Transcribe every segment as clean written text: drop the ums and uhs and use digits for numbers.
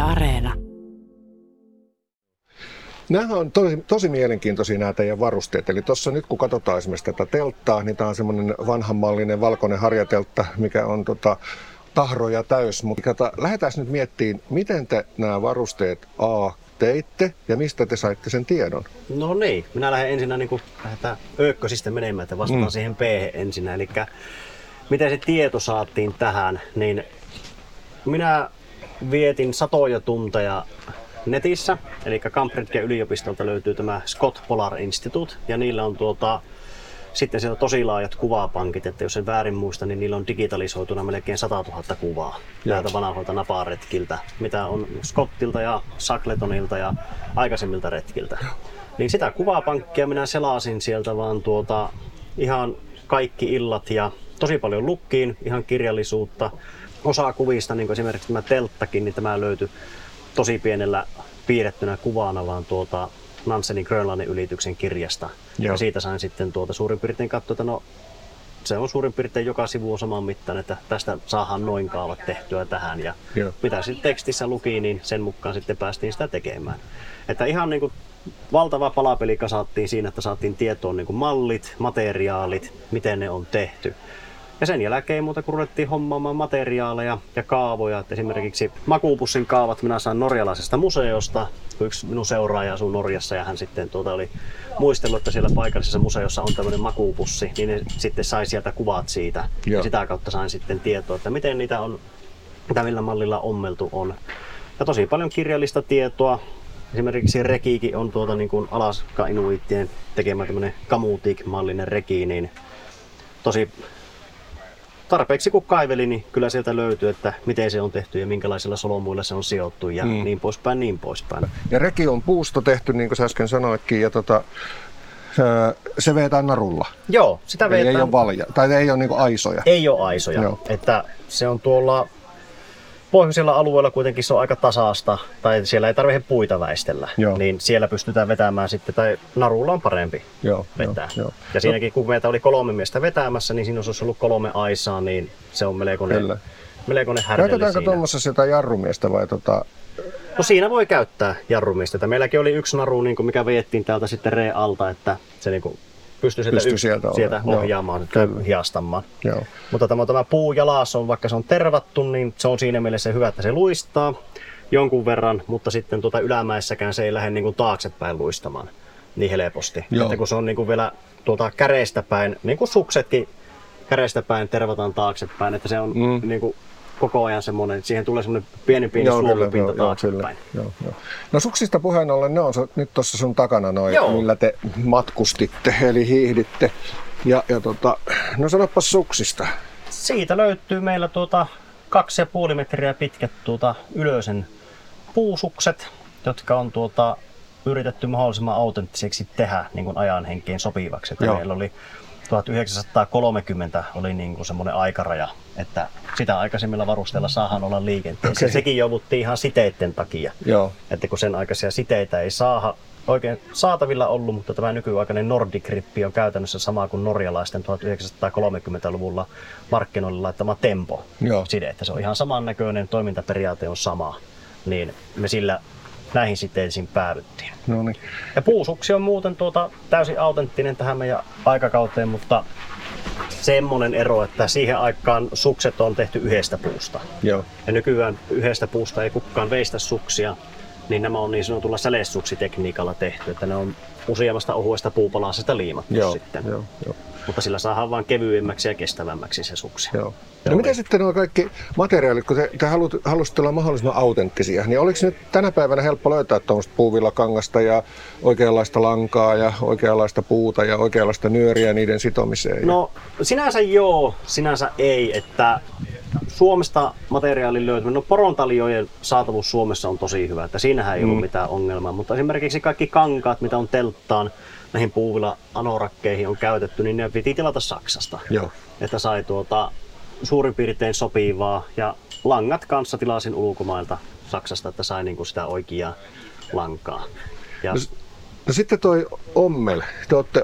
Areena. Nämä on tosi mielenkiintoisia nämä teidän varusteet. Eli tuossa nyt kun katsotaan esimerkiksi tätä telttaa, niin tämä on semmoinen vanhanmallinen valkoinen harjateltta, mikä on tahroja täys. Mutta lähdetään nyt miettimään, miten te nämä varusteet teitte ja mistä te saitte sen tiedon? No niin, minä lähden ensinnä lähdetään öökkösistä menemään, että vastataan siihen P ensin. Eli miten se tieto saatiin tähän, niin minä vietin satoja tunteja netissä, eli Cambridgen yliopistolta löytyy tämä Scott Polar Institute, ja niillä on sitten siellä tosi laajat kuvapankit, että jos en väärin muista, niin niillä on digitalisoituna melkein 100 000 kuvaa näiltä vanhoilta naparetkiltä, mitä on Scottilta ja Shackletonilta ja aikaisemmilta retkiltä. Niin sitä kuvapankkia minä selasin sieltä vaan ihan kaikki illat ja tosi paljon lukkiin, ihan kirjallisuutta. Osa kuvista, niin kuin esimerkiksi tämä telttakin, niin tämä löytyi tosi pienellä piirrettynä kuvana vaan Nansenin Grönlannin ylityksen kirjasta. Joo. Ja siitä sain sitten suurin piirtein katsoa, että se on suurin piirtein joka sivu on saman mittaan, että tästä saadaan noin kaavat tehtyä tähän. Ja mitä sitten tekstissä luki, niin sen mukaan sitten päästiin sitä tekemään. Että ihan niin kuin valtava palapeli kasattiin siinä, että saatiin tietoon niin kuin mallit, materiaalit, miten ne on tehty. Ja sen jälkeen ei muuta kuin ruvettiin hommaamaan materiaaleja ja kaavoja. Että esimerkiksi makuupussin kaavat minä sain norjalaisesta museosta. Yksi minun seuraaja asuu Norjassa ja hän sitten oli muistellut, että siellä paikallisessa museossa on tämmöinen makuupussi. Niin ne sitten sai sieltä kuvat siitä. Ja sitä kautta sain sitten tietoa, että miten niitä on, millä mallilla ommeltu on. Ja tosi paljon kirjallista tietoa. Esimerkiksi rekiikin on niin kuin Alaska-inuittien tekemä tämmöinen Kamutik-mallinen reki, niin tosi tarpeeksi kun kaivelin, niin kyllä sieltä löytyy, että miten se on tehty ja minkälaisilla solomuilla se on sijoittu ja niin poispäin, niin poispäin. Ja reki on puusta tehty, niin kuin sä äsken sanoitkin, ja se vetään narulla. Joo, sitä vetään. Ei ole valja, tai ei ole niin kuin aisoja. Ei ole aisoja, että se on tuolla pohjoisilla alueilla kuitenkin se on aika tasaista, tai siellä ei tarvitse puita väistellä, niin siellä pystytään vetämään sitten, tai narulla on parempi vetää. Ja siinäkin kun meitä oli 3 miestä vetämässä, niin siinä olisi ollut 3 aisaa, niin se on melkoinen härdeli. Käytetäänkö tuommoisessa sitä jarrumiestä vai No siinä voi käyttää jarrumiestä. Meilläkin oli yksi naru, niin kuin mikä veettiin täältä sitten alta, että se niin kuin pystyi sieltä ohjaamaan, hiastamaan. Joo. Mutta tämä puujalas on, vaikka se on tervattu, niin se on siinä mielessä hyvä, että se luistaa jonkun verran, mutta sitten ylämäessäkään se ei lähde niin kuin taaksepäin luistamaan niin helposti. Että kun se on niin kuin vielä käreistä päin, niin kuin suksetkin käreistä päin tervataan taaksepäin, että se on niin kuin koko ajan semmoinen, että siihen tulee semmoinen pieni suomupinta taaksepäin. No suksista puheen ollen, ne on nyt tuossa sun takana millä te matkustitte, eli hiihditte. No sanoppas suksista. Siitä löytyy meillä 2,5 metriä pitkät ylösen puusukset, jotka on yritetty mahdollisimman autenttiseksi tehdä niin kuin ajan henkeen sopivaksi. Meillä oli 1930 oli niin kuin semmoinen aikaraja, että sitä aikaisemmilla varusteilla saadaan olla liikenteessä. Sekin jouduttiin ihan siteiden takia. Että kun sen aikaisia siteitä ei oikein saatavilla ollut, mutta tämä nykyaikainen Nordic Grippi on käytännössä sama kuin norjalaisten 1930-luvulla markkinoille laittama Tempo-side. Että se on ihan samannäköinen, toimintaperiaate on sama. Niin me sillä näihin siteisiin päädyttiin. Noniin. Ja puusuksi on muuten täysin autenttinen tähän meidän aikakauteen, mutta semmoinen ero, että siihen aikaan sukset on tehty yhdestä puusta. Joo. Ja nykyään yhdestä puusta ei kukaan veistä suksia, niin nämä on niin sanotulla sälesuksitekniikalla tehty, että ne on useammasta ohuesta puupalasesta liimattu sitten. Joo. Mutta sillä saadaan vaan kevyemmäksi ja kestävämmäksi se suksi. No miten sitten nuo kaikki materiaalit, kun te halusitte olla mahdollisimman autenttisia, niin oliko nyt tänä päivänä helppo löytää tuommoista puuvillakangasta ja oikeanlaista lankaa ja oikeanlaista puuta ja oikeanlaista nyöriä niiden sitomiseen? No sinänsä joo, sinänsä ei, että Suomesta materiaalin löytäminen, porontaljojen saatavuus Suomessa on tosi hyvä, että siinähän ei ollut mitään ongelmaa, mutta esimerkiksi kaikki kankaat, mitä on telttaan, näihin puuvilla anorakkeihin on käytetty, niin ne piti tilata Saksasta. Että sai suurin piirtein sopivaa, ja langat kanssa tilasin ulkomailta Saksasta, että sai niinku sitä oikeaa lankaa. No sitten toi ommel. Te olette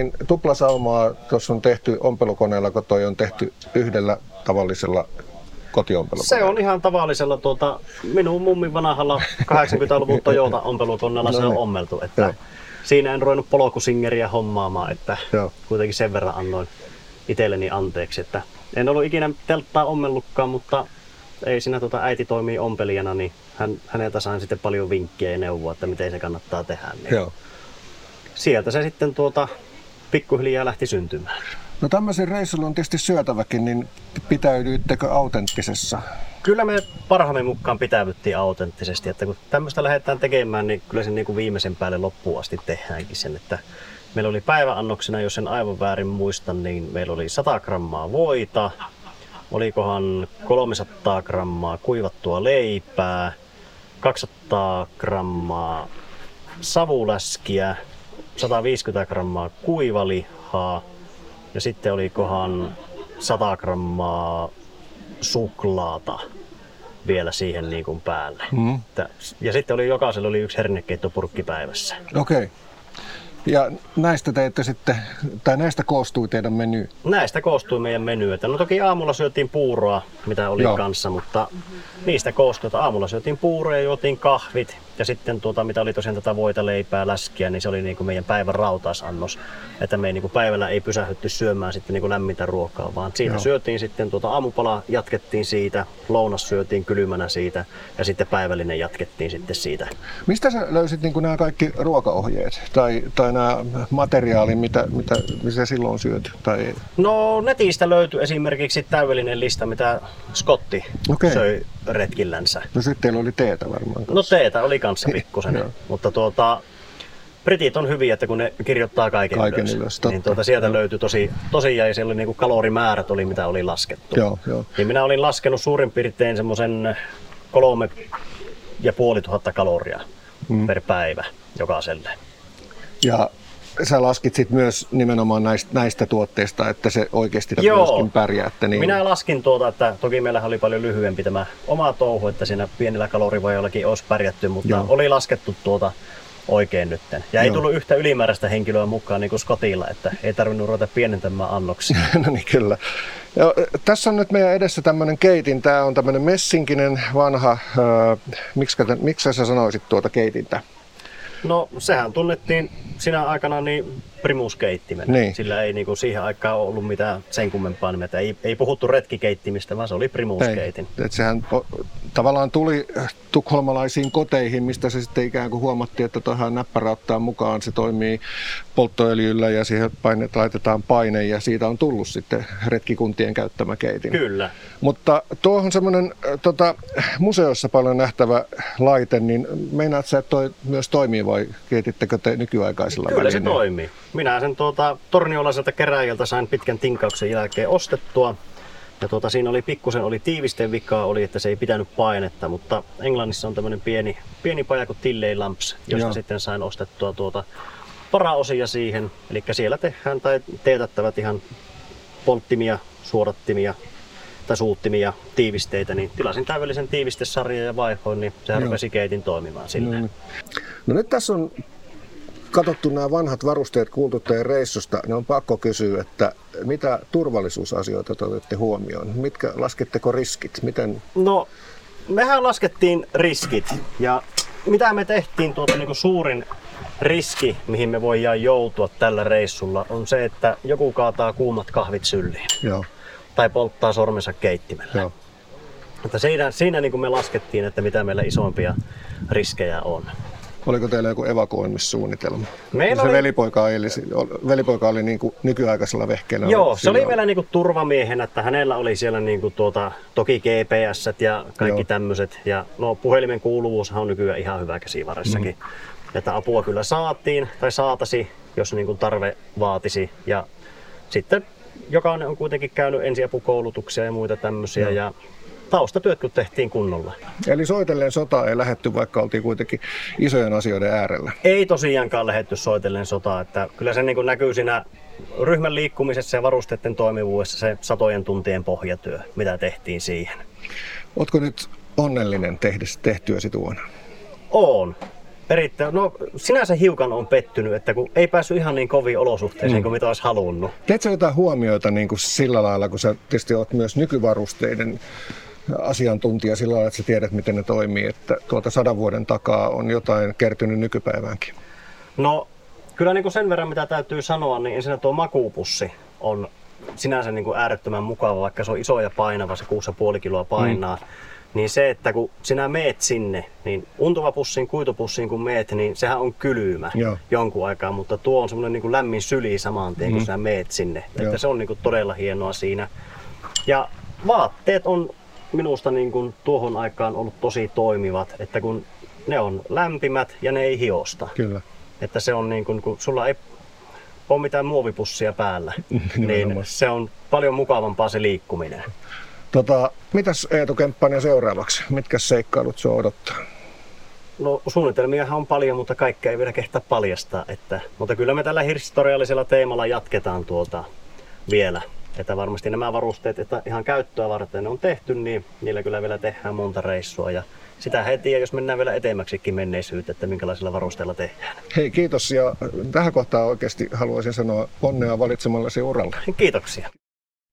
tuplasaumaa tuossa on tehty ompelukoneella, kun toi on tehty yhdellä tavallisella kotiompelukoneella? Se on ihan tavallisella minun mummin vanhalla 80-luvun Toyota ompelukoneella se on ommeltu. Että siinä en ruvennut polkusingeriä hommaamaan, että kuitenkin sen verran annoin itselleni anteeksi. Että en ollut ikinä telttaa ommellutkaan, mutta ei siinä äiti toimii ompelijana, niin häneltä sain sitten paljon vinkkejä ja neuvoa, että miten se kannattaa tehdä. Niin sieltä se sitten pikkuhiljaa lähti syntymään. No tämmöisen reissulla on tietysti syötäväkin, niin pitäydyiittekö autenttisessa? Kyllä me parhaamme mukaan pitäydyttiin autenttisesti, että kun tämmöistä lähdetään tekemään, niin kyllä sen niin kuin viimeisen päälle loppuun asti tehdäänkin sen, että meillä oli päiväannoksena, jos en aivan väärin muista, niin meillä oli 100 grammaa voita, olikohan 300 grammaa kuivattua leipää, 200 grammaa savuläskiä, 150 grammaa kuivalihaa ja sitten olikohan 100 grammaa suklaata vielä siihen niin kuin päälle. Ja sitten jokaisella oli 1 hernekeittopurkki päivässä. Okei. Ja näistä teette sitten, tai näistä koostui teidän meny? Näistä koostui meidän meny. No toki aamulla syötiin puuroa, mitä oli kanssa, mutta niistä koostui, että aamulla syötiin puuroa ja juotiin kahvit. Ja sitten mitä oli tosiaan tätä voita, leipää, läskiä, niin se oli niin kuin meidän päivän rautaisannos. Että me ei, niin kuin päivällä ei pysähdytty syömään sitten niin kuin lämmintä ruokaa, vaan siitä syötiin sitten aamupala, jatkettiin siitä, lounas syötiin kylmänä siitä ja sitten päivällinen jatkettiin sitten siitä. Mistä sä löysit niin kuin nämä kaikki ruokaohjeet tai nämä materiaalit, mitä silloin on syöty? Tai... No netistä löytyi esimerkiksi täydellinen lista, mitä Scotti söi retkillänsä. No sitten teillä oli teetä varmaan kanssa. No teetä oli kanssa pikkusen, mutta britit on hyviä, että kun ne kirjoittaa kaiken ylös niin sieltä löytyi tosiaan ja siellä oli niinku kalorimäärät oli mitä oli laskettu. Joo. Niin minä olin laskenut suurin piirtein semmoisen 3500 kaloria per päivä jokaiselle. Ja sä laskit sit myös nimenomaan näistä tuotteista, että se oikeasti myöskin pärjää. Että niin... Minä laskin että toki meillähän oli paljon lyhyempi tämä oma touhu, että siinä pienillä kalorivoillakin olisi pärjätty, mutta oli laskettu oikein nytten. Ja ei tullut yhtä ylimääräistä henkilöä mukaan niin kuin Scottilla, että ei tarvinnut ruveta pienentämään annoksia. No niin, kyllä. Ja, tässä on nyt meidän edessä tämmöinen keitin. Tämä on tämmöinen messinkinen vanha, miksi sä sanoisit keitintä? No sehän tunnettiin sinä aikana niin primuskeittimenä. Niin. Sillä ei niinku siihen aikaan ollut mitään sen kummempaa nimetä. Ei puhuttu retkikeittimistä, vaan se oli primuskeitin. Sehän tavallaan tuli tukholmalaisiin koteihin, mistä se sitten ikään kuin huomattiin, että tuohon näppärä ottaa mukaan. Se toimii polttoöljyllä ja siihen laitetaan paine ja siitä on tullut sitten retkikuntien käyttämä keitin. Kyllä. Mutta tuohon semmoinen museossa paljon nähtävä laite, niin meinaat sä, että toi myös toimii vai keitittekö te nykyaikaisilla välineillä? Kyllä se toimii. Minä sen torniolaiselta keräjältä sain pitkän tinkauksen jälkeen ostettua. Ja siinä oli pikkusen tiivisteen vikaa, että se ei pitänyt painetta, mutta Englannissa on tämmöinen pieni paja kuin Tilley Lamps, josta sitten sain ostettua varaosia siihen. Eli siellä tehdään tai teetättävät ihan polttimia, suodattimia tai suuttimia, tiivisteitä, niin tilasin täydellisen tiivistesarjan ja vaihoin, niin sehän rupesi keitin toimimaan sillä. No nyt tässä on katsottu nämä vanhat varusteet, kuultu teidän reissusta, niin on pakko kysyä, että mitä turvallisuusasioita te otatte huomioon? Lasketteko riskit? Miten? No, mehän laskettiin riskit ja mitä me tehtiin niin suurin riski, mihin me voidaan joutua tällä reissulla, on se, että joku kaataa kuumat kahvit sylliin. Joo. Tai polttaa sormensa keittimellä. Joo. Mutta siinä niin kuin me laskettiin, että mitä meillä isompia riskejä on. Oliko teillä joku evakuoimissuunnitelma? Meillä velipoika oli niin kuin nykyaikaisella vehkeellä. Joo, se oli vielä niin kuin turvamiehenä, että hänellä oli siellä niin kuin toki GPS:t ja kaikki tämmöiset. Ja puhelimen kuuluvuushan on nykyään ihan hyvä käsivarressakin. Että apua kyllä saatiin tai saatasi, jos niin kuin tarve vaatisi. Ja sitten jokainen on kuitenkin käynyt ensiapukoulutuksia ja muita tämmöisiä. Ja taustatyöt kun tehtiin kunnolla. Eli soitellen sotaa ei lähdetty, vaikka oltiin kuitenkin isojen asioiden äärellä? Ei tosiaankaan lähdetty soitellen sotaa. Että kyllä se niin kuin näkyy siinä ryhmän liikkumisessa ja varusteiden toimivuudessa se satojen tuntien pohjatyö, mitä tehtiin siihen. Ootko nyt onnellinen tehtyäsi tuona? Oon. Erittäin. No sinänsä hiukan on pettynyt, että kun ei päässyt ihan niin koviin olosuhteisiin kuin mitä olisi halunnut. Teetkö jotain huomioita niin kuin sillä lailla, kun sä tietysti oot myös nykyvarusteiden asiantuntija sillä lailla, että sä tiedät, miten ne toimii, että tuolta 100 vuoden takaa on jotain kertynyt nykypäiväänkin? No kyllä niin kuin sen verran, mitä täytyy sanoa, niin ensinnä tuo makuupussi on sinänsä niin kuin äärettömän mukava, vaikka se on iso ja painava, se 6,5 kiloa painaa. Niin se, että kun sinä meet sinne, niin untuvapussiin, kuitupussiin kun meet, niin sehän on kylmä jonkun aikaa, mutta tuo on semmoinen niin kuin lämmin syli saman tien, kun sinä meet sinne. Että se on niin kuin todella hienoa siinä. Ja vaatteet on minusta niin kuin tuohon aikaan ollut tosi toimivat, että kun ne on lämpimät ja ne ei hiosta. Kyllä. Että se on niin kuin, kun sulla ei ole mitään muovipussia päällä, niin se on paljon mukavampaa se liikkuminen. Mitäs Eetu Kemppainen seuraavaksi? Mitkä seikkailut sinua odottaa? No suunnitelmiahan on paljon, mutta kaikkea ei vielä kehtaa paljastaa. Mutta kyllä me tällä historiallisella teemalla jatketaan vielä. Että varmasti nämä varusteet, että ihan käyttöä varten ne on tehty, niin niillä kyllä vielä tehdään monta reissua. Ja sitä heti, jos mennään vielä etemmäksikin menneisyyteen, että minkälaisilla varusteilla tehdään. Hei, kiitos, ja tähän kohtaan oikeasti haluaisin sanoa onnea valitsemallasi uralla. Kiitoksia.